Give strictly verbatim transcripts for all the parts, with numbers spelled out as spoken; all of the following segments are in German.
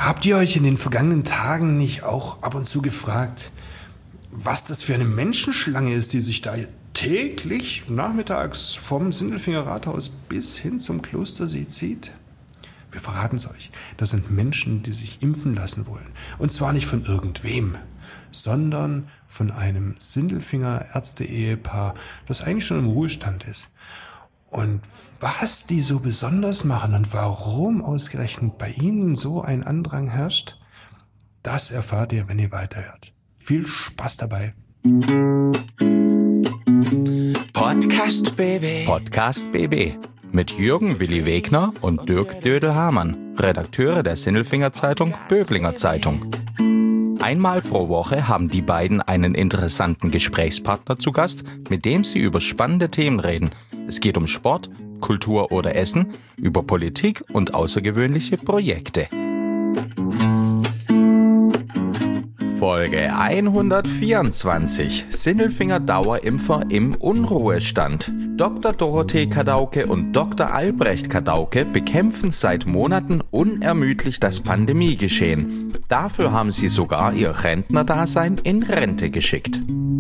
Habt ihr euch in den vergangenen Tagen nicht auch ab und zu gefragt, was das für eine Menschenschlange ist, die sich da täglich nachmittags vom Sindelfinger Rathaus bis hin zum Klostersee zieht? Wir verraten es euch. Das sind Menschen, die sich impfen lassen wollen. Und zwar nicht von irgendwem, sondern von einem Sindelfinger Ärzte-Ehepaar, das eigentlich schon im Ruhestand ist. Und was die so besonders machen und warum ausgerechnet bei ihnen so ein Andrang herrscht, das erfahrt ihr, wenn ihr weiterhört. Viel Spaß dabei. Podcast B B. Podcast B B. Mit Jürgen Willi Wegner und Dirk Dödel-Hamann, Redakteure der Sindelfinger Zeitung Böblinger Zeitung. Einmal pro Woche haben die beiden einen interessanten Gesprächspartner zu Gast, mit dem sie über spannende Themen reden. Es geht um Sport, Kultur oder Essen, über Politik und außergewöhnliche Projekte. Folge hundertvierundzwanzig. Sindelfinger Dauerimpfer im Unruhestand. Doktor Dorothee Kadauke und Doktor Albrecht Kadauke bekämpfen seit Monaten unermüdlich das Pandemiegeschehen. Dafür haben sie sogar ihr Rentnerdasein in Rente geschickt.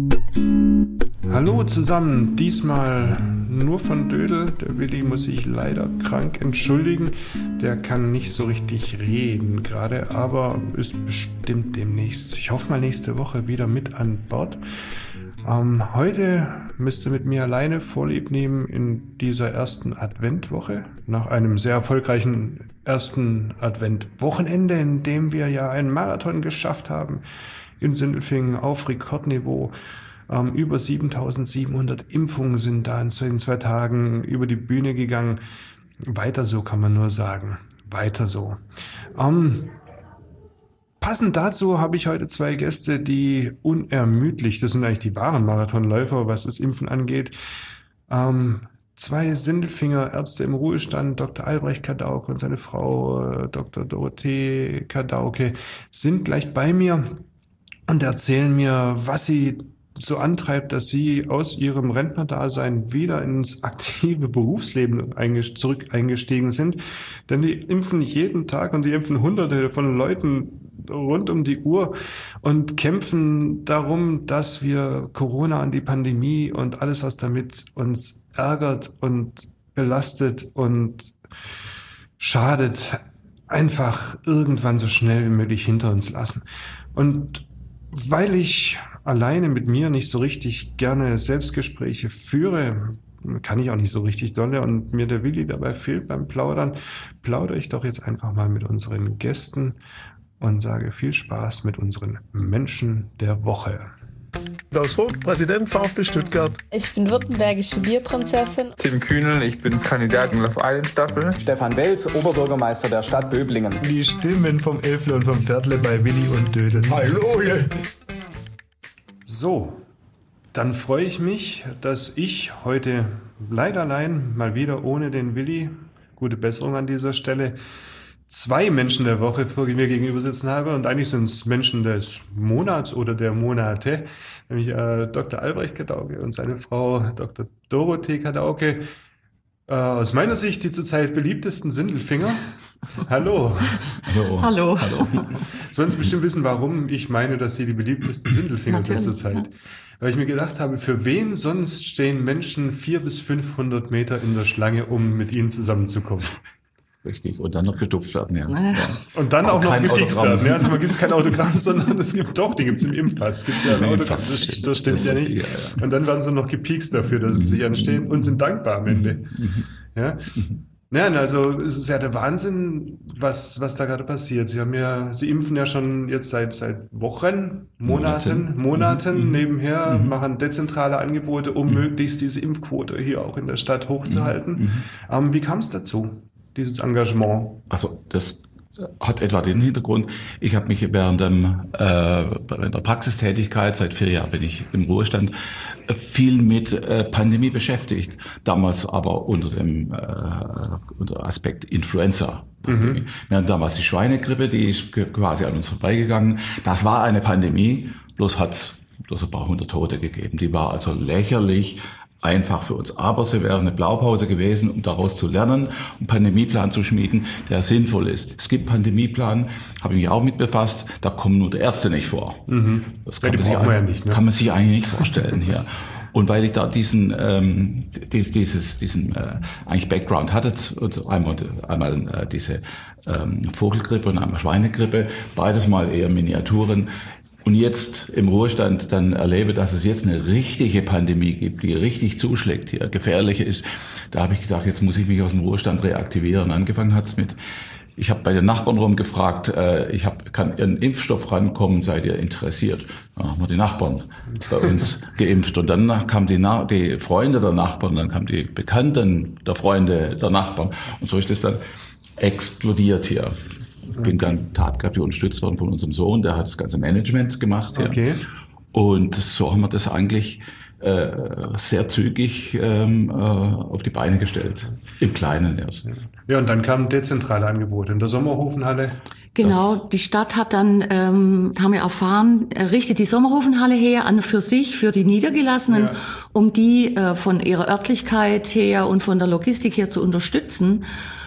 Hallo zusammen, diesmal nur von Dödel. Der Willi muss sich leider krank entschuldigen. Der kann nicht so richtig reden gerade, aber ist bestimmt demnächst, ich hoffe mal nächste Woche, wieder mit an Bord. Ähm, heute müsst ihr mit mir alleine Vorlieb nehmen in dieser ersten Adventwoche. Nach einem sehr erfolgreichen ersten Adventwochenende, in dem wir ja einen Marathon geschafft haben in Sindelfingen auf Rekordniveau. Ähm, über siebentausendsiebenhundert Impfungen sind da in zwei Tagen über die Bühne gegangen. Weiter so, kann man nur sagen. Weiter so. Ähm, passend dazu habe ich heute zwei Gäste, die unermüdlich, das sind eigentlich die wahren Marathonläufer, was das Impfen angeht. Ähm, zwei Sindelfinger Ärzte im Ruhestand, Doktor Albrecht Kadauke und seine Frau Doktor Dorothee Kadauke, sind gleich bei mir und erzählen mir, was sie so antreibt, dass sie aus ihrem Rentnerdasein wieder ins aktive Berufsleben zurück eingestiegen sind. Denn die impfen jeden Tag und die impfen hunderte von Leuten rund um die Uhr und kämpfen darum, dass wir Corona und die Pandemie und alles, was damit uns ärgert und belastet und schadet, einfach irgendwann so schnell wie möglich hinter uns lassen. Und weil ich alleine mit mir nicht so richtig gerne Selbstgespräche führe, kann ich auch nicht so richtig dolle und mir der Willi dabei fehlt beim Plaudern, plaudere ich doch jetzt einfach mal mit unseren Gästen und sage viel Spaß mit unseren Menschen der Woche. Klaus Vogt, Präsident VfB Stuttgart. Ich bin württembergische Bierprinzessin. Tim Kühnel, ich bin Kandidat in Love Island Staffel. Stefan Welz, Oberbürgermeister der Stadt Böblingen. Die Stimmen vom Elfle und vom Viertle bei Willi und Dödel. Hallo! So, dann freue ich mich, dass ich heute leider allein, mal wieder ohne den Willi, gute Besserung an dieser Stelle, zwei Menschen der Woche vor mir gegenüber sitzen habe. Und eigentlich sind es Menschen des Monats oder der Monate, nämlich äh, Doktor Albrecht Kadauke und seine Frau Doktor Dorothee Kadauke. Äh, aus meiner Sicht die zurzeit beliebtesten Sindelfinger. Hallo. Hallo. Hallo. Hallo. Sollen Sie bestimmt wissen, warum ich meine, dass Sie die beliebtesten Sindelfinger sind zurzeit. Weil ich mir gedacht habe, für wen sonst stehen Menschen vier bis fünfhundert Meter in der Schlange, um mit Ihnen zusammenzukommen? Richtig, und dann noch getupft werden, ja. ja. Und dann aber auch noch gepikst werden. Ja, also man gibt kein Autogramm, sondern es gibt doch, die gibt es im Impfpass. Gibt's ja ein Autogramm, das, das stimmt das ja nicht. Ja, ja. Und dann werden sie noch gepikst dafür, dass sie sich anstehen und sind dankbar am Ende. Mhm. Ja. Ja, also es ist ja der Wahnsinn, was was da gerade passiert. Sie haben ja, Sie impfen ja schon jetzt seit seit Wochen, Monaten, Monaten mhm. nebenher, mhm. machen dezentrale Angebote, um mhm. möglichst diese Impfquote hier auch in der Stadt hochzuhalten. Mhm. Ähm, wie kam es dazu, dieses Engagement? Also das hat etwa den Hintergrund, ich habe mich während, dem, äh, während der Praxistätigkeit, seit vier Jahren bin ich im Ruhestand, viel mit äh, Pandemie beschäftigt. Damals aber unter dem äh, unter Aspekt Influenza-Pandemie. Mhm. Wir hatten damals die Schweinegrippe, die ist quasi an uns vorbeigegangen. Das war eine Pandemie, bloß hat's bloß ein paar hundert Tote gegeben. Die war also lächerlich einfach für uns. Aber sie wäre eine Blaupause gewesen, um daraus zu lernen, einen Pandemieplan zu schmieden, der sinnvoll ist. Es gibt Pandemieplan, habe ich mich auch mit befasst, da kommen nur die Ärzte nicht vor. Mhm. Das kann, ja, man sich, ja nicht, ne? kann man sich eigentlich nicht vorstellen hier. Und weil ich da diesen ähm, dieses diesen äh, eigentlich Background hatte, und einmal einmal äh, diese ähm, Vogelgrippe und einmal Schweinegrippe, beides mal eher Miniaturen. Und jetzt im Ruhestand dann erlebe, dass es jetzt eine richtige Pandemie gibt, die richtig zuschlägt, hier gefährlich ist. Da habe ich gedacht, jetzt muss ich mich aus dem Ruhestand reaktivieren. Angefangen hat's mit, ich habe bei den Nachbarn rumgefragt, äh, ich hab, kann Ihren Impfstoff rankommen, seid ihr interessiert? Da haben wir die Nachbarn bei uns geimpft. Und dann kamen die, Na- die Freunde der Nachbarn, dann kamen die Bekannten der Freunde der Nachbarn. Und so ist es dann explodiert hier. Ich bin dann tatkräftig unterstützt worden von unserem Sohn, der hat das ganze Management gemacht. Ja. Okay. Und so haben wir das eigentlich äh, sehr zügig ähm, äh, auf die Beine gestellt. Im Kleinen erst. Ja, und dann kamen dezentrale Angebote in der Sommerhofenhalle. Genau, die Stadt hat dann, ähm, haben wir erfahren, richtet die Sommerhofenhalle her an für sich, für die Niedergelassenen, ja. um die äh, von ihrer Örtlichkeit her und von der Logistik her zu unterstützen.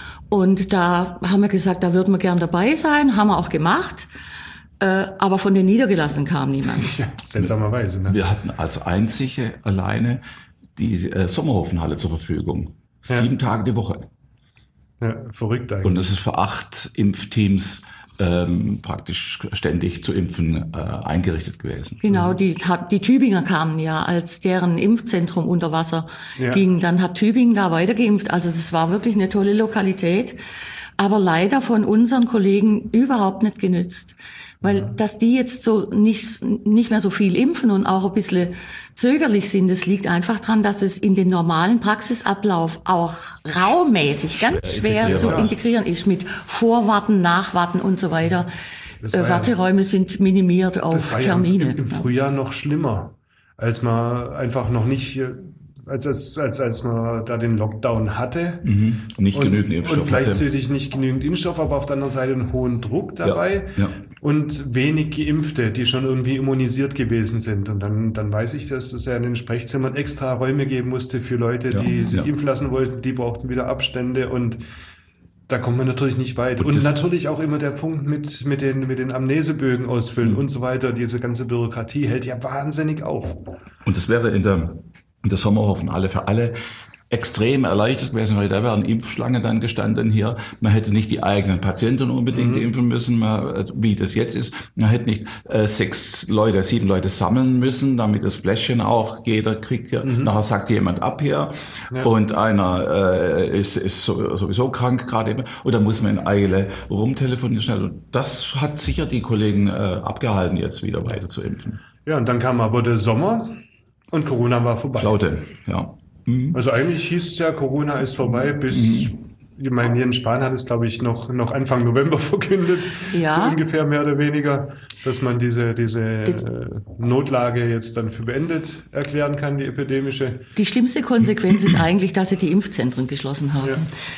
Und da haben wir gesagt, da würden wir gern dabei sein, haben wir auch gemacht, äh, aber von den Niedergelassenen kam niemand. Ja, seltsamerweise. Ne? Wir hatten als einzige alleine die äh, Sommerhofenhalle zur Verfügung. Ja. Sieben Tage die Woche. Ja, verrückt eigentlich. Und das ist für acht Impfteams ähm, praktisch ständig zu impfen äh, eingerichtet gewesen. Genau, die, die Tübinger kamen ja, als deren Impfzentrum unter Wasser ja. ging. Dann hat Tübingen da weiter geimpft. Also das war wirklich eine tolle Lokalität. Aber leider von unseren Kollegen überhaupt nicht genützt. Weil, ja. dass die jetzt so nicht, nicht mehr so viel impfen und auch ein bisschen zögerlich sind, das liegt einfach dran, dass es in den normalen Praxisablauf auch raummäßig ganz schwer zu integrieren ist mit Vorwarten, Nachwarten und so weiter. Äh, Warteräume ja, sind minimiert auf das war Termine. Ja im, im Frühjahr noch schlimmer, als man einfach noch nicht... Als, als, als, als man da den Lockdown hatte. Mhm. Nicht und, genügend Impfstoff. Und gleichzeitig hatte. nicht genügend Impfstoff, aber auf der anderen Seite einen hohen Druck dabei. Ja, ja. Und wenig Geimpfte, die schon irgendwie immunisiert gewesen sind. Und dann, dann weiß ich, dass es ja in den Sprechzimmern extra Räume geben musste für Leute, ja, die sich ja. impfen lassen wollten. Die brauchten wieder Abstände und da kommt man natürlich nicht weit. Und, und natürlich auch immer der Punkt mit, mit den, mit den Amnesebögen ausfüllen mhm. und so weiter. Diese ganze Bürokratie hält ja wahnsinnig auf. Und das wäre in der in der Sommerhofenhalle für alle extrem erleichtert gewesen, weil da wären Impfschlangen dann gestanden hier. Man hätte nicht die eigenen Patienten unbedingt mhm. impfen müssen, man, wie das jetzt ist. Man hätte nicht äh, sechs Leute, sieben Leute sammeln müssen, damit das Fläschchen auch jeder kriegt hier. Mhm. Nachher sagt jemand ab hier ja. und einer äh, ist, ist sowieso krank gerade eben und dann muss man in Eile rumtelefonieren schnell. Und das hat sicher die Kollegen äh, abgehalten, jetzt wieder weiter zu impfen. Ja, und dann kam aber der Sommer. Und Corona war vorbei. Flaute, ja. Mhm. Also eigentlich hieß es ja, Corona ist vorbei bis, mhm. ich meine, Jens Spahn hat es, glaube ich, noch, noch Anfang November verkündet. Ja. So ungefähr mehr oder weniger, dass man diese, diese äh, Notlage jetzt dann für beendet erklären kann, die epidemische. Die schlimmste Konsequenz ist eigentlich, dass sie die Impfzentren geschlossen haben.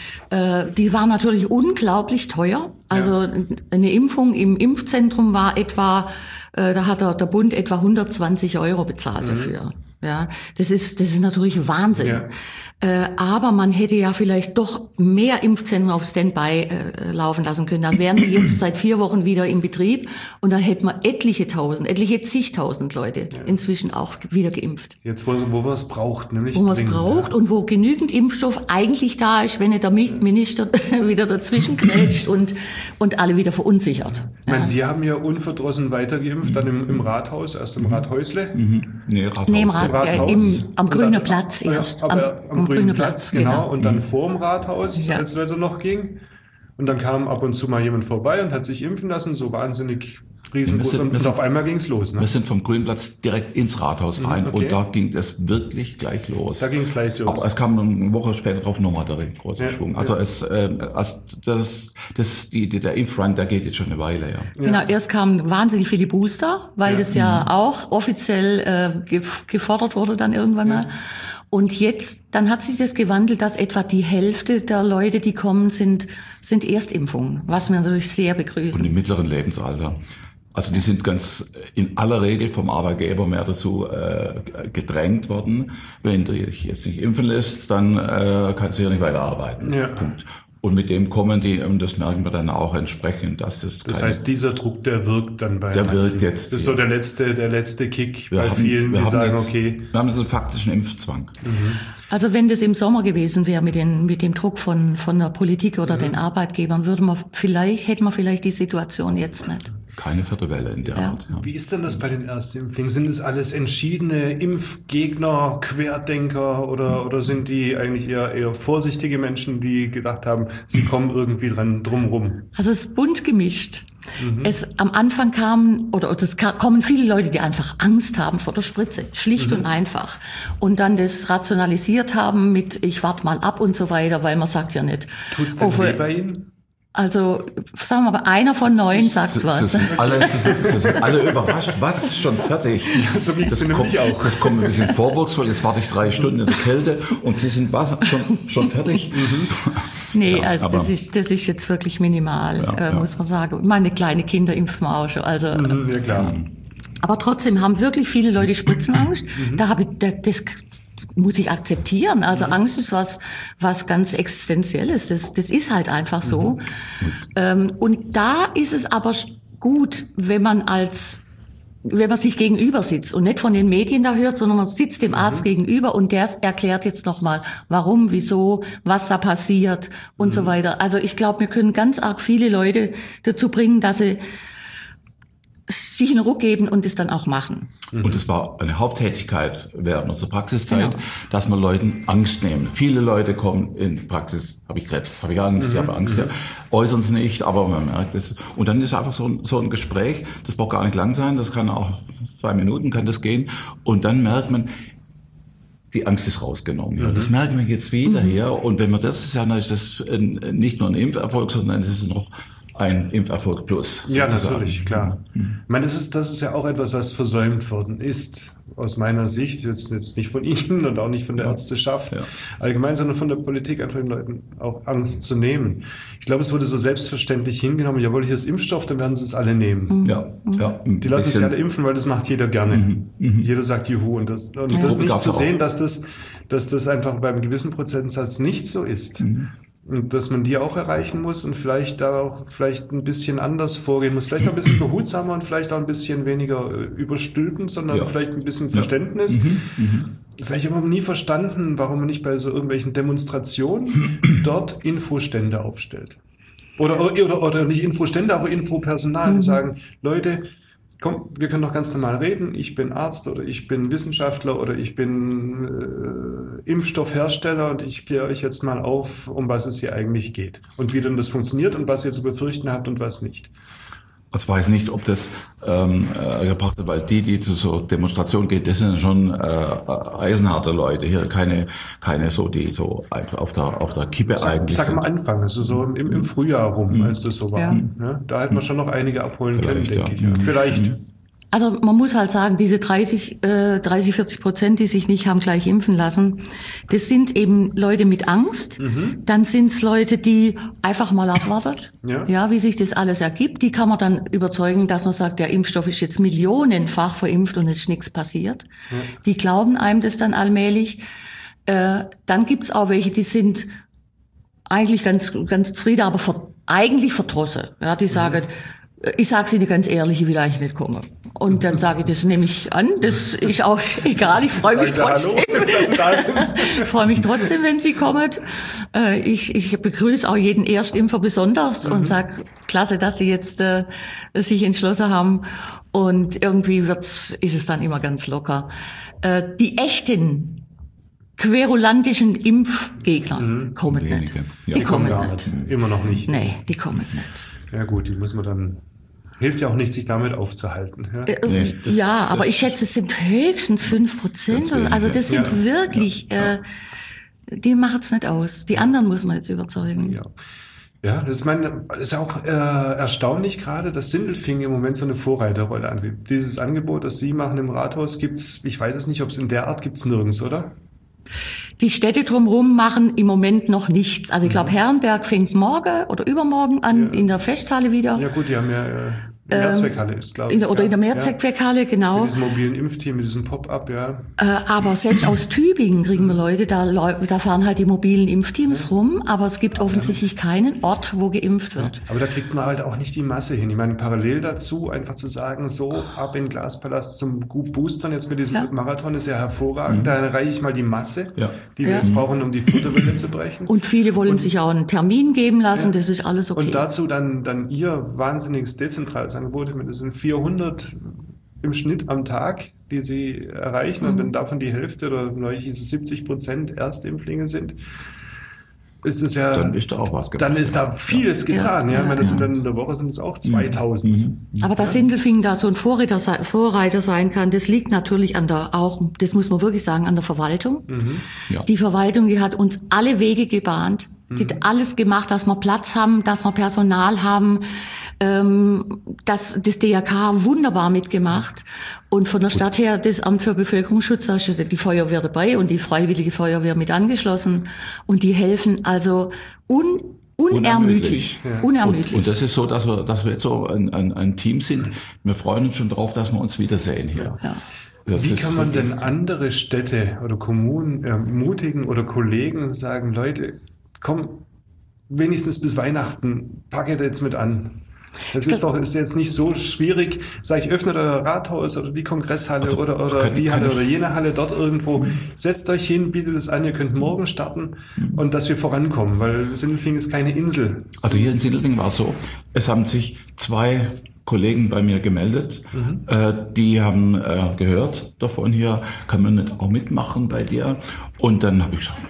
Ja. Äh, die waren natürlich unglaublich teuer. Also ja. eine Impfung im Impfzentrum war etwa, äh, da hat der, der Bund etwa hundertzwanzig Euro bezahlt mhm. dafür. Ja, das ist, das ist natürlich Wahnsinn. Ja. Äh, aber man hätte ja vielleicht doch mehr Impfzentren auf Standby äh, laufen lassen können. Dann wären die jetzt seit vier Wochen wieder im Betrieb und dann hätten wir etliche tausend, etliche zigtausend Leute ja. inzwischen auch wieder geimpft. Jetzt, wo, wo man es braucht, nämlich Wo man es braucht ja. und wo genügend Impfstoff eigentlich da ist, wenn nicht der Minister wieder dazwischen grätscht und, und alle wieder verunsichert. Ich meine, ja. Sie haben ja unverdrossen weitergeimpft, dann im, im Rathaus, erst im Rathäusle. Mhm. Nee, Rathaus. Nee, im Rat, äh, im, am Grünen Platz erst. Ja, aber am, am Grünen Platz, genau. genau. Und dann mhm. vorm Rathaus, ja. als es Wetter noch ging. Und dann kam ab und zu mal jemand vorbei und hat sich impfen lassen, so wahnsinnig riesengroß. Und, und auf einmal ging's los. Ne? Wir sind vom Grünen Platz direkt ins Rathaus rein okay. und da ging es wirklich gleich los. Da ging's gleich los. Aber es kam eine Woche später drauf nochmal der große ja, Schwung. Also ja. es, äh, also das, das, die, die, der Impfrun, der geht jetzt schon eine Weile, ja. Genau, erst kamen wahnsinnig viele Booster, weil ja. das ja mhm. auch offiziell äh, gefordert wurde dann irgendwann mal. Ja. Und jetzt, dann hat sich das gewandelt, dass etwa die Hälfte der Leute, die kommen, sind, sind Erstimpfungen, was wir natürlich sehr begrüßen. Und im mittleren Lebensalter. Also die sind ganz in aller Regel vom Arbeitgeber mehr dazu äh, gedrängt worden. Wenn du dich jetzt nicht impfen lässt, dann äh, kannst du ja nicht weiterarbeiten. Ja. Punkt. Und mit dem kommen die, und das merken wir dann auch entsprechend, dass es Das heißt, dieser Druck, der wirkt dann bei Der manchen. wirkt jetzt. Das ist so der letzte, der letzte Kick wir bei haben, vielen, wir die haben sagen, jetzt, okay. Wir haben jetzt einen faktischen Impfzwang. Mhm. Also wenn das im Sommer gewesen wäre mit, den, mit dem Druck von, von der Politik oder mhm. den Arbeitgebern, würde man vielleicht, hätten wir vielleicht die Situation jetzt nicht. Keine vierte Welle in der ja. Art. Ja. Wie ist denn das bei den Erstimpflingen? Sind es alles entschiedene Impfgegner, Querdenker oder, oder sind die eigentlich eher, eher vorsichtige Menschen, die gedacht haben, sie kommen irgendwie dran drumrum? Also es ist bunt gemischt. Mhm. Es, am Anfang kamen, oder es kommen viele Leute, die einfach Angst haben vor der Spritze. Schlicht mhm. und einfach. Und dann das rationalisiert haben mit, ich warte mal ab und so weiter, weil man sagt ja nicht. Tut's denn weh bei Ihnen? Also, sagen wir mal, einer von neun sagt sie, was. Sie sind, alle, sie, sind, sie sind alle überrascht. Was? Schon fertig? Ja, so ging's mir nämlich auch. Das kommt ein bisschen vorwurfsvoll. Jetzt warte ich drei Stunden in der Kälte und Sie sind was? Schon, schon fertig? Mhm. Nee, ja, also aber, das ist, das ist jetzt wirklich minimal, ja, äh, ja. muss man sagen. Meine kleine Kinder impfen wir auch schon. Also, mhm, ja, klar. Aber trotzdem haben wirklich viele Leute Spritzenangst. Mhm. Da habe ich, das muss ich akzeptieren. Also mhm. Angst ist was, was ganz Existenzielles. Das, das ist halt einfach so. Mhm. Ähm, und da ist es aber gut, wenn man als, wenn man sich gegenüber sitzt und nicht von den Medien da hört, sondern man sitzt dem Arzt mhm. gegenüber und der erklärt jetzt nochmal, warum, wieso, was da passiert und mhm. so weiter. Also ich glaube, wir können ganz arg viele Leute dazu bringen, dass sie sich einen Ruck geben und es dann auch machen. Und es war eine Haupttätigkeit während unserer Praxiszeit, genau. dass wir Leuten Angst nehmen. Viele Leute kommen in Praxis, habe ich Krebs, habe ich Angst, mhm. ich habe Angst, ja, äußern es nicht, aber man merkt es. Und dann ist einfach so ein, so ein Gespräch, das braucht gar nicht lang sein, das kann auch zwei Minuten kann das gehen. Und dann merkt man, die Angst ist rausgenommen. Mhm. Das merken wir jetzt wieder mhm. hier. Und wenn wir das sagen, dann ist das nicht nur ein Impferfolg, sondern es ist noch ein Impferfolg plus. Ja, natürlich, klar. Mhm. Ich meine, das ist, das ist ja auch etwas, was versäumt worden ist. Aus meiner Sicht, jetzt, jetzt nicht von Ihnen und auch nicht von der ja. Ärzteschaft ja. allgemein, sondern von der Politik, einfach den Leuten auch Angst zu nehmen. Ich glaube, es wurde so selbstverständlich hingenommen, jawohl, hier ist Impfstoff, dann werden sie es alle nehmen. Mhm. Ja. Ja. Die lassen sich alle impfen, weil das macht jeder gerne. Mhm. Mhm. Jeder sagt Juhu. Und das, und ja. das nicht zu sehen, dass das, dass das einfach beim gewissen Prozentsatz nicht so ist. Mhm. Und dass man die auch erreichen muss und vielleicht da auch vielleicht ein bisschen anders vorgehen muss. Vielleicht auch ein bisschen behutsamer und vielleicht auch ein bisschen weniger überstülpend, sondern ja. vielleicht ein bisschen Verständnis. Ja. Mhm. Mhm. Das habe ich aber nie verstanden, warum man nicht bei so irgendwelchen Demonstrationen dort Infostände aufstellt. Oder, oder, oder nicht Infostände, aber Infopersonal, die sagen, Leute, komm, wir können doch ganz normal reden. Ich bin Arzt oder ich bin Wissenschaftler oder ich bin äh, Impfstoffhersteller und ich kläre euch jetzt mal auf, um was es hier eigentlich geht und wie denn das funktioniert und was ihr zu befürchten habt und was nicht. Ich weiß nicht, ob das ähm, äh, gebracht hat, weil die, die zu so Demonstrationen gehen, das sind schon äh, eisenharte Leute. Hier keine, keine so, die so auf der auf der Kippe sag, eigentlich. Sag mal Anfang, also so im, im Frühjahr rum, als das so war. Ja. Ne? Da hätten wir schon noch einige abholen Vielleicht, können, denke ja. ich. Ja. Vielleicht. Mhm. Also man muss halt sagen, diese dreißig, äh, dreißig, vierzig Prozent, die sich nicht haben gleich impfen lassen, das sind eben Leute mit Angst. Mhm. Dann sind es Leute, die einfach mal abwartet, ja. ja, wie sich das alles ergibt. Die kann man dann überzeugen, dass man sagt, der Impfstoff ist jetzt millionenfach verimpft und es ist nichts passiert. Ja. Die glauben einem das dann allmählich. Äh, dann gibt's auch welche, die sind eigentlich ganz, ganz zufrieden, aber ver- eigentlich verdrossen. Ja, die sagen, mhm. ich sage Ihnen ganz ehrlich, ich will eigentlich nicht kommen. Und dann sage ich, das nehme ich an, das ist auch egal, ich freue mich trotzdem. Ich freue mich trotzdem, wenn Sie kommen. Ich, ich begrüße auch jeden Erstimpfer besonders mhm. und sage, klasse, dass Sie jetzt äh, sich entschlossen haben. Und irgendwie wird's, ist es dann immer ganz locker. Äh, die echten querulantischen Impfgegner mhm. kommen Wenige. nicht. Ja. Die, die kommen kommen nicht. nicht. Immer noch nicht. Nee, die kommen nicht. Ja gut, die muss man dann... Hilft ja auch nicht, sich damit aufzuhalten. Ja, äh, nee, das, ja aber das ich schätze, es sind höchstens fünf Prozent. Also das sind ja, wirklich, ja, äh, die machen es nicht aus. Die anderen muss man jetzt überzeugen. Ja, ja, das ist, meine, das ist auch äh, erstaunlich gerade, dass Sindelfingen im Moment so eine Vorreiterrolle anbietet. Dieses Angebot, das Sie machen im Rathaus, gibt's, ich weiß es nicht, ob es in der Art gibt's nirgends, oder? Die Städte drumherum machen im Moment noch nichts. Also ich glaube, Herrenberg fängt morgen oder übermorgen an, ja. in der Festhalle wieder. Ja gut, die haben ja äh, In der Mehrzweckhalle ist, glaube ich. In der, oder ja. in der Mehrzweckhalle, genau. Mit diesem mobilen Impfteam, mit diesem Pop-up, ja. Äh, aber selbst aus Tübingen kriegen wir Leute, da, da fahren halt die mobilen Impfteams ja. rum, aber es gibt offensichtlich keinen Ort, wo geimpft wird. Ja. Aber da kriegt man halt auch nicht die Masse hin. Ich meine, parallel dazu einfach zu sagen, so ab in den Glaspalast zum Boostern jetzt mit diesem ja. Marathon ist ja hervorragend. Mhm. Da erreiche ich mal die Masse, ja. die wir ja. jetzt brauchen, um die Futterwelle zu brechen. Und viele wollen und, sich auch einen Termin geben lassen, ja. das ist alles okay. Und dazu dann, dann ihr wahnsinniges dezentrales Angebot. Ich meine, das sind vierhundert im Schnitt am Tag, die sie erreichen. Mhm. Und wenn davon die Hälfte oder neulich ist es siebzig Prozent Erstimpflinge sind, ist es ja, dann ist da auch was getan. Dann ist da vieles ja. getan. Ja, ja. Ich meine, das sind dann in der Woche sind es auch zweitausend. Mhm. Aber dass ja. Sindelfingen da so ein Vorreiter, Vorreiter sein kann, das liegt natürlich an der, auch, das muss man wirklich sagen, an der Verwaltung. Mhm. Ja. Die Verwaltung, die hat uns alle Wege gebahnt. Die hat alles gemacht, dass wir Platz haben, dass wir Personal haben. Ähm, das, das D R K wunderbar mitgemacht. Und von der Stadt her, das Amt für Bevölkerungsschutz, da ist die Feuerwehr dabei und die Freiwillige Feuerwehr mit angeschlossen. Und die helfen also un, unermüdlich. Ja. unermüdlich. Und, und das ist so, dass wir, dass wir jetzt so ein, ein, ein Team sind. Wir freuen uns schon drauf, dass wir uns wiedersehen hier. Ja. Das Wie kann man denn andere Städte oder Kommunen ermutigen oder Kollegen sagen, Leute, komm, wenigstens bis Weihnachten, packe jetzt mit an. Es ist doch, ist jetzt nicht so schwierig, sag ich, öffnet euer Rathaus oder die Kongresshalle also, oder, oder kann, die Halle oder jene Halle dort irgendwo. Setzt euch hin, bietet es an, ihr könnt morgen starten und dass wir vorankommen, weil Sindelfingen ist keine Insel. Also hier in Sindelfingen war es so, es haben sich zwei Kollegen bei mir gemeldet, mhm. äh, die haben äh, gehört davon hier, kann man nicht auch mitmachen bei dir? Und dann habe ich gesagt,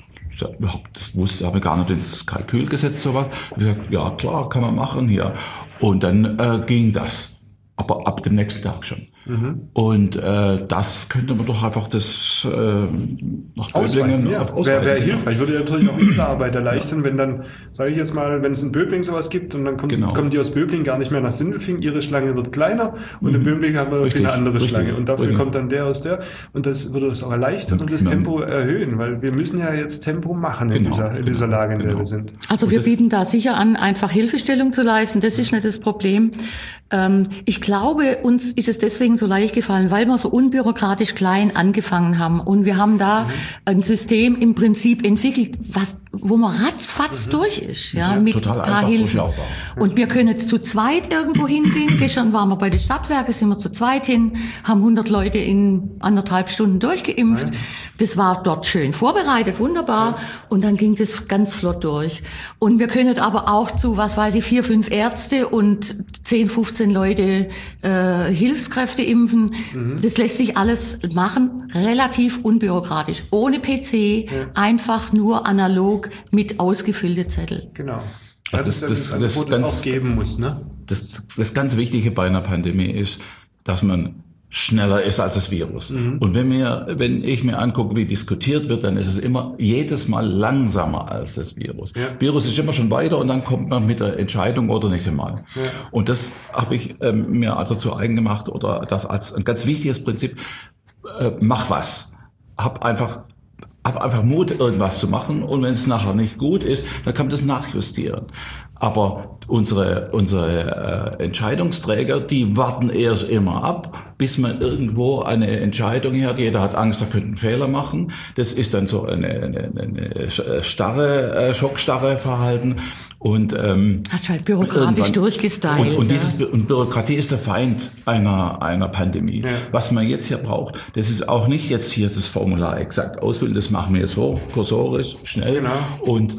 das wusste, habe ich gar nicht ins Kalkül gesetzt, sowas. Ich habe gesagt, ja klar, kann man machen hier. Und dann äh, ging das. Aber ab dem nächsten Tag schon. Mhm. Und äh, das könnte man doch einfach das äh, nach Böblingen ja. Wäre wär hilfreich. Würde natürlich auch die Arbeit erleichtern, wenn dann, sage ich jetzt mal, wenn es in Böblingen sowas gibt und dann kommt, genau. kommen die aus Böblingen gar nicht mehr nach Sindelfingen, ihre Schlange wird kleiner und mhm. in Böblingen haben wir richtig, eine andere richtig, Schlange und dafür richtig. kommt dann der aus der und das würde das auch erleichtern und, und das Tempo erhöhen, weil wir müssen ja jetzt Tempo machen in, genau, dieser, in dieser Lage, in genau. der wir sind. Also wir bieten da sicher an, einfach Hilfestellung zu leisten, das ist nicht das Problem. Ähm, ich glaube, uns ist es deswegen so leicht gefallen, weil wir so unbürokratisch klein angefangen haben. Und wir haben da mhm. ein System im Prinzip entwickelt, was, wo man ratzfatz mhm. durch ist, ja, ja mit ein paar Hilfen. Und wir können zu zweit irgendwo hingehen. Gestern waren wir bei den Stadtwerken, sind wir zu zweit hin, haben hundert Leute in anderthalb Stunden durchgeimpft. Mhm. Das war dort schön vorbereitet, wunderbar. Ja. Und dann ging das ganz flott durch. Und wir können aber auch zu, was weiß ich, vier, fünf Ärzte und zehn, fünfzehn Leute äh, Hilfskräfte impfen. Mhm. Das lässt sich alles machen, relativ unbürokratisch, ohne P C, ja. einfach nur analog mit ausgefüllte Zettel. Genau. Also das, das, das, das, das, das auch geben muss, ne? Das, das ganz Wichtige bei einer Pandemie ist, dass man schneller ist als das Virus. Mhm. Und wenn mir, wenn ich mir angucke, wie diskutiert wird, dann ist es immer jedes Mal langsamer als das Virus. Ja. Virus ist immer schon weiter und dann kommt man mit der Entscheidung oder nicht einmal. Ja. Und das habe ich ähm, mir also zu eigen gemacht oder das als ein ganz wichtiges Prinzip. Äh, mach was. Hab einfach Hab einfach Mut, irgendwas zu machen und wenn es nachher nicht gut ist, dann kann man das nachjustieren. Aber unsere unsere äh, Entscheidungsträger, die warten erst immer ab, bis man irgendwo eine Entscheidung hat. Jeder hat Angst, er könnte einen Fehler machen. Das ist dann so eine, eine, eine starre, äh, schockstarre Verhalten. Und ähm, hast halt bürokratisch durchgestylt. Und, und dieses und Bürokratie ist der Feind einer einer Pandemie. Ja. Was man jetzt hier braucht, das ist auch nicht jetzt hier das Formular exakt ausfüllen. Das machen wir jetzt so kursorisch, schnell. Genau. Und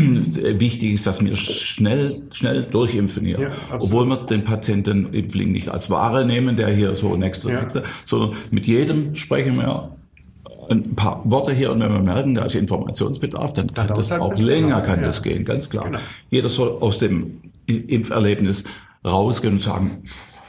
wichtig ist, dass wir schnell schnell durchimpfen hier. Ja, obwohl wir den Patienten Impfling nicht als Ware nehmen, der hier so nächste, ja. nächste, sondern mit jedem sprechen wir ein paar Worte hier und wenn wir merken, da ist Informationsbedarf, dann kann das auch länger kann ja. das gehen, ganz klar. Genau. Jeder soll aus dem Impferlebnis rausgehen und sagen,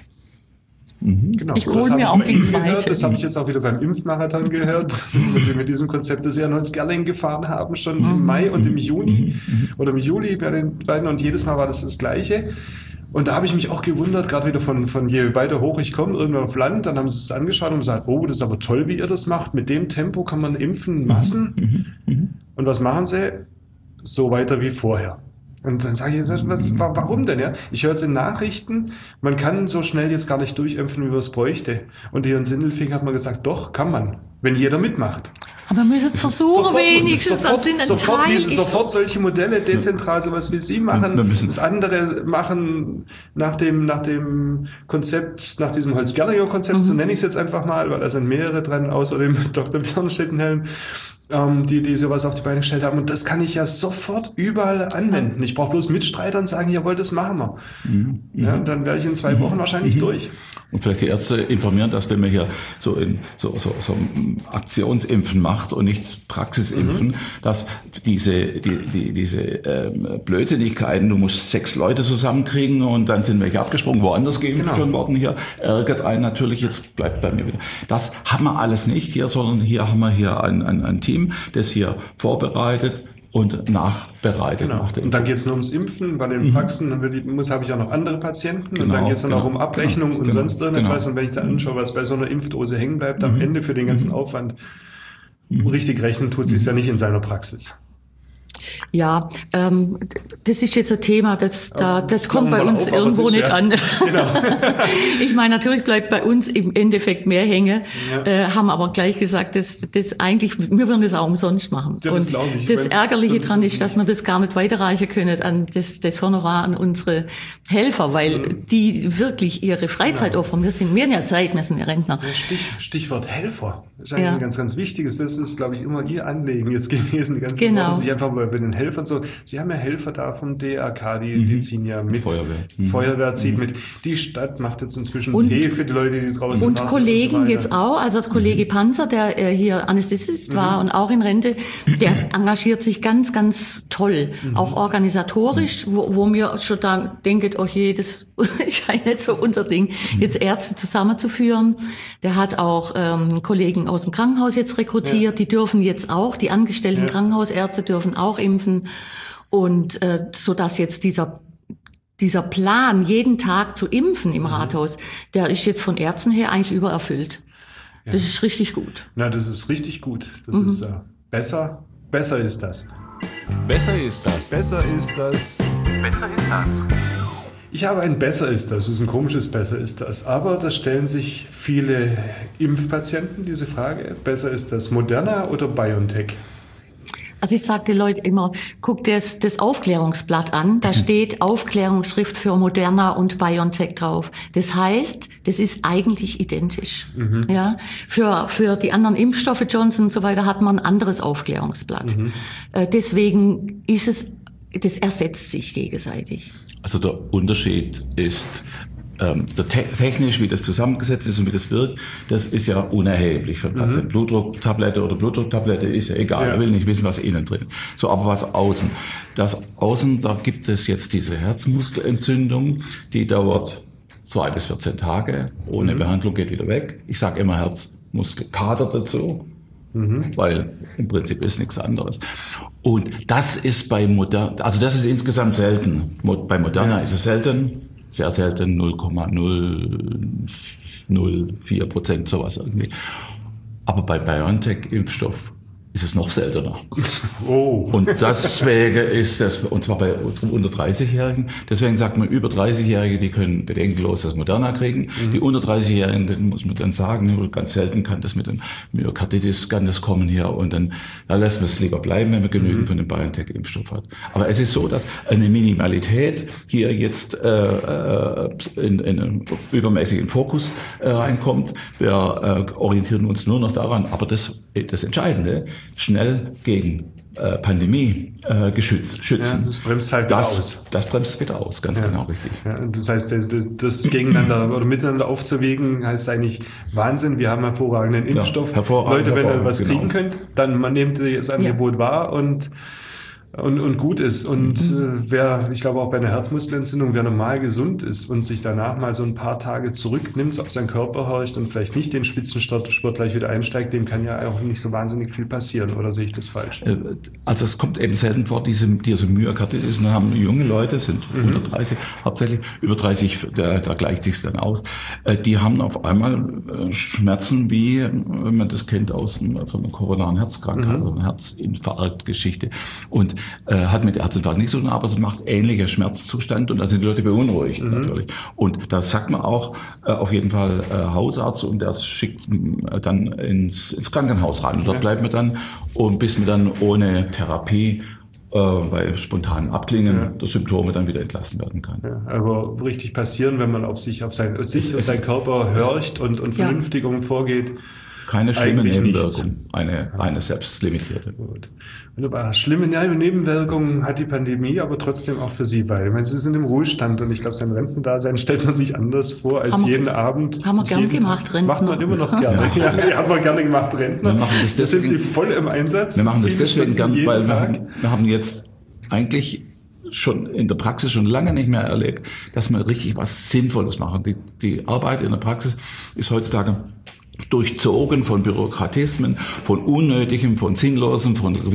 Genau. Ich hole mir auch die zweite. Das habe ich jetzt auch wieder beim Impfmarathon gehört, wenn wir mit diesem Konzept das Jahr Neuenskirchen gefahren haben, schon mhm. im Mai und im Juni mhm. oder im Juli bei den beiden und jedes Mal war das das Gleiche. Und da habe ich mich auch gewundert, gerade wieder von, von je weiter hoch ich komme, irgendwann auf Land, dann haben sie es angeschaut und gesagt, oh, das ist aber toll, wie ihr das macht. Mit dem Tempo kann man impfen, Massen. Mhm. Mhm. Und was machen sie? So weiter wie vorher. Und dann sage ich, was, warum denn? Ja? Ich höre jetzt in Nachrichten, man kann so schnell jetzt gar nicht durchimpfen, wie man es bräuchte. Und hier in Sindelfingen hat man gesagt, doch, kann man, wenn jeder mitmacht. Aber wir müssen es versuchen, sofort, wenigstens. Sofort, sind sofort, diese, sofort solche Modelle, dezentral, sowas wie Sie machen. Das andere machen nach dem, nach dem Konzept, nach diesem Holz-Gerlinger-Konzept, mhm. so nenne ich es jetzt einfach mal, weil da sind mehrere dran, außerdem Doktor Björn Schittenhelm, ähm, die, die sowas auf die Beine gestellt haben. Und das kann ich ja sofort überall anwenden. Ich brauche bloß Mitstreiter und sagen, jawohl, das machen wir. Mhm. Ja, und dann wäre ich in zwei Wochen mhm. wahrscheinlich mhm. durch. Und vielleicht die Ärzte informieren, dass wenn man hier so in, so, so, so Aktionsimpfen macht und nicht Praxisimpfen, mhm. dass diese, die, die, diese, ähm, Blödsinnigkeiten, du musst sechs Leute zusammenkriegen und dann sind welche abgesprungen, woanders geimpft genau. worden hier, ärgert einen natürlich, jetzt bleibt bei mir wieder. Das haben wir alles nicht hier, sondern hier haben wir hier ein, ein, ein Team, das hier vorbereitet und nachbereitet. Genau. Und dann geht es nur ums Impfen. Bei den Praxen mhm. muss habe ich auch noch andere Patienten. Genau, und dann geht es dann genau, auch um Abrechnung genau, und genau, sonst irgendwas. Genau. Und wenn ich dann anschaue, was bei so einer Impfdose hängen bleibt, mhm. am Ende für den ganzen mhm. Aufwand, mhm. richtig rechnen tut sich mhm. ja nicht in seiner Praxis. Ja, ähm, das ist jetzt ein Thema, das, da, das kommt bei uns auf, irgendwo nicht ja, an. Genau. Ich meine, natürlich bleibt bei uns im Endeffekt mehr hängen, ja. äh, haben aber gleich gesagt, dass das eigentlich, wir würden das auch umsonst machen. Ja, das und ich. das Ärgerliche dran ist, dass wir das gar nicht weiterreichen können an das, das Honorar an unsere Helfer, weil mhm. die wirklich ihre Freizeit genau. opfern. Wir sind mehr in der Zeit, wir sind ja Rentner. Stich, Stichwort Helfer. Das ist eigentlich ja. ein ganz, ganz wichtiges. Das ist, glaube ich, immer Ihr Anliegen jetzt gewesen, die ganzen genau. Wochen, sich einfach mal bei den Helfern so, Sie haben ja Helfer da vom D R K, die, mhm. die ziehen ja mit. Feuerwehr. Mhm. Feuerwehr zieht mhm. mit. Die Stadt macht jetzt inzwischen und, Tee für die Leute, die draußen und Kollegen und so jetzt auch, also der Kollege mhm. Panzer, der äh, hier Anästhesist mhm. war und auch in Rente, der engagiert sich ganz, ganz toll, mhm. auch organisatorisch, wo, wo mir schon da denkt, oh je, das ist ja nicht so unser Ding, jetzt Ärzte zusammenzuführen. Der hat auch ähm, Kollegen aus dem Krankenhaus jetzt rekrutiert, ja. die dürfen jetzt auch, die angestellten ja. Krankenhausärzte dürfen auch impfen und äh, so dass jetzt dieser dieser Plan, jeden Tag zu impfen im mhm. Rathaus, der ist jetzt von Ärzten her eigentlich übererfüllt. Ja. Das ist richtig gut. Na, das ist richtig gut. Das mhm. ist äh, besser, besser ist das. Besser ist das. Besser ist das. Besser ist das. Ich habe ein Besser ist das, das ist ein komisches Besser ist das, aber da stellen sich viele Impfpatienten diese Frage, besser ist das Moderna oder BioNTech? Also ich sage den Leuten immer, guck das, das Aufklärungsblatt an, da steht Aufklärungsschrift für Moderna und BioNTech drauf. Das heißt, das ist eigentlich identisch. Mhm. Ja, für, für die anderen Impfstoffe, Johnson und so weiter, hat man ein anderes Aufklärungsblatt. Mhm. Äh, deswegen ist es, das ersetzt sich gegenseitig. Also der Unterschied ist, ähm, der te- technisch, wie das zusammengesetzt ist und wie das wirkt, das ist ja unerheblich für den Patienten. Mhm. Blutdrucktablette oder Blutdrucktablette ist ja egal, ja. er will nicht wissen, was innen drin ist. So, aber was außen. Das außen, da gibt es jetzt diese Herzmuskelentzündung, die dauert zwei bis vierzehn Tage, ohne mhm. Behandlung geht wieder weg. Ich sage immer Herzmuskelkater dazu. Mhm. Weil im Prinzip ist nichts anderes. Und das ist bei Moderna, also das ist insgesamt selten. Bei Moderna ja. ist es selten, sehr selten, null Komma null null vier Prozent sowas irgendwie. Aber bei BioNTech-Impfstoff ist es noch seltener. Oh. Und deswegen ist das, und zwar bei unter dreißig-Jährigen, deswegen sagt man, über dreißig-Jährige, die können bedenkenlos das Moderna kriegen. Mhm. Die unter dreißig-Jährigen, den muss man dann sagen, ganz selten kann das mit dem Myokarditis, kann das kommen hier, und dann, da lässt man es lieber bleiben, wenn man genügend mhm. von dem BioNTech-Impfstoff hat. Aber es ist so, dass eine Minimalität hier jetzt äh, in, in einen übermäßigen Fokus äh, reinkommt. Wir äh, orientieren uns nur noch daran, aber das, das Entscheidende, schnell gegen äh, Pandemie äh, geschützt, schützen. Ja, das bremst halt wieder das, aus. Das bremst wieder aus, ganz ja. genau richtig. Ja, das heißt, das gegeneinander oder miteinander aufzuwägen, heißt eigentlich Wahnsinn. Wir haben hervorragenden Impfstoff. Ja, hervorragend, Leute, wenn ihr was genau. kriegen könnt, dann man nehmt das Angebot ja. wahr und Und, und gut ist. Und mhm. äh, wer, ich glaube auch bei einer Herzmuskelentzündung, wer normal gesund ist und sich danach mal so ein paar Tage zurücknimmt, auf seinen Körper horcht und vielleicht nicht den Spitzensport gleich wieder einsteigt, dem kann ja auch nicht so wahnsinnig viel passieren. Oder sehe ich das falsch? Also es kommt eben selten vor, diese, diese Myokarditis, und haben junge Leute, sind mhm. unter dreißig, hauptsächlich über dreißig, da, da gleicht sich's dann aus, die haben auf einmal Schmerzen, wie, wenn man das kennt aus von einer koronaren Herzkrankheit, mhm. also eine Herzinfarktgeschichte. Und äh, hat mit Herzinfarkt nicht so tun, aber es macht ähnlicher Schmerzzustand und da sind die Leute beunruhigt mhm. natürlich. Und da sagt man auch äh, auf jeden Fall äh, Hausarzt und der schickt äh, dann ins, ins Krankenhaus rein. Und dort ja. bleibt man dann, und bis man dann ohne Therapie bei spontanen Abklingen ja. der Symptome dann wieder entlassen werden kann. Ja, aber richtig passieren, wenn man auf sich, auf sein, sich und seinen Körper horcht und, und ja. vernünftig umvorgeht. Keine schlimme Nebenwirkung, eine, ja. eine selbstlimitierte. Gut. Wunderbar. Schlimme Nebenwirkungen hat die Pandemie aber trotzdem auch für Sie beide. Ich meine, Sie sind im Ruhestand und ich glaube, sein Rentendasein stellt man sich anders vor als haben jeden wir, Abend. Haben wir gern gemacht, Rentner. Macht man immer noch gerne. ja, ja, haben wir gerne gemacht, Rentner. Wir machen das deswegen, da sind Sie voll im Einsatz. Wir machen das deswegen gern, weil wir haben, wir haben jetzt eigentlich schon in der Praxis schon lange nicht mehr erlebt, dass wir richtig was Sinnvolles machen. Die, die Arbeit in der Praxis ist heutzutage durchzogen von Bürokratismen, von Unnötigem, von Sinnlosem, von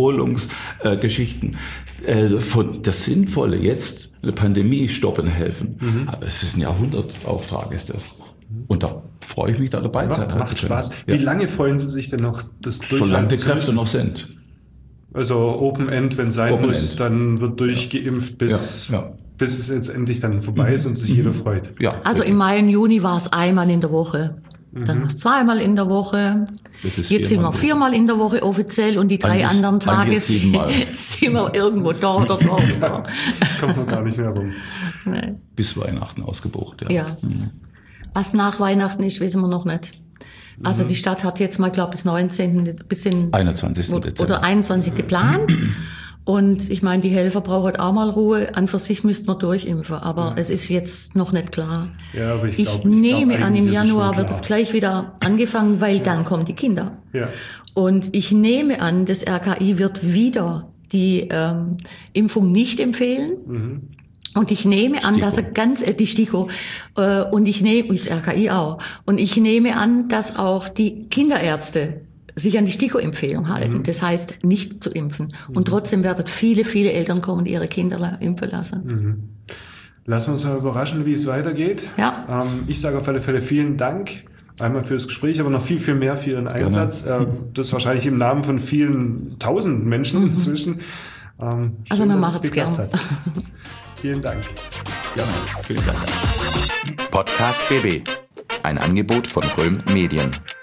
Wiederholungsgeschichten. Äh, von das Sinnvolle jetzt, eine Pandemie stoppen helfen. Mhm. Aber es ist ein Jahrhundertauftrag, ist das. Und da freue ich mich, da dabei zu sein. Macht Spaß. Ja. Wie lange freuen Sie sich denn noch, das durchhalten? Solange die Kräfte noch sind. Also Open End, wenn es sein Open muss, End. Dann wird durchgeimpft, bis, ja, ja. bis es jetzt endlich dann vorbei ist und sich mhm. jeder freut. Ja, also im Mai und Juni war es einmal in der Woche. Dann war es zweimal in der Woche. Jetzt, jetzt sind wir viermal in der Woche offiziell und die drei an anderen Tage sind wir irgendwo da oder da. da. Kommt man gar nicht mehr rum. Nee. Bis Weihnachten ausgebucht, ja. ja. Mhm. Was nach Weihnachten ist, wissen wir noch nicht. Also mhm. die Stadt hat jetzt mal, glaube ich, bis neunzehnten bis in einundzwanzigsten Dezember oder einundzwanzig geplant. Und ich meine, die Helfer brauchen auch mal Ruhe. An für sich müssten wir durchimpfen, aber ja. es ist jetzt noch nicht klar. Ja, aber ich, ich glaub, nehme ich glaub, an, im Januar wird es gleich wieder angefangen, weil ja. dann kommen die Kinder. Ja. Und ich nehme an, das R K I wird wieder die ähm, Impfung nicht empfehlen. Mhm. Und ich nehme an, Stiko. dass er ganz, äh, die Stiko, äh, und ich nehme, das R K I auch, und ich nehme an, dass auch die Kinderärzte sich an die Stiko-Empfehlung halten. Mhm. Das heißt, nicht zu impfen. Mhm. Und trotzdem werden viele, viele Eltern kommen, die ihre Kinder impfen lassen. Mhm. Lassen wir uns mal überraschen, wie es weitergeht. Ja. Ähm, ich sage auf alle Fälle vielen Dank. Einmal fürs Gespräch, aber noch viel, viel mehr für Ihren Einsatz. Äh, das wahrscheinlich im Namen von vielen tausend Menschen mhm. inzwischen. Ähm, also schön, man macht es gern. Hat. Vielen Dank. Gerne. Vielen Dank. Podcast B B. Ein Angebot von Röhm Medien.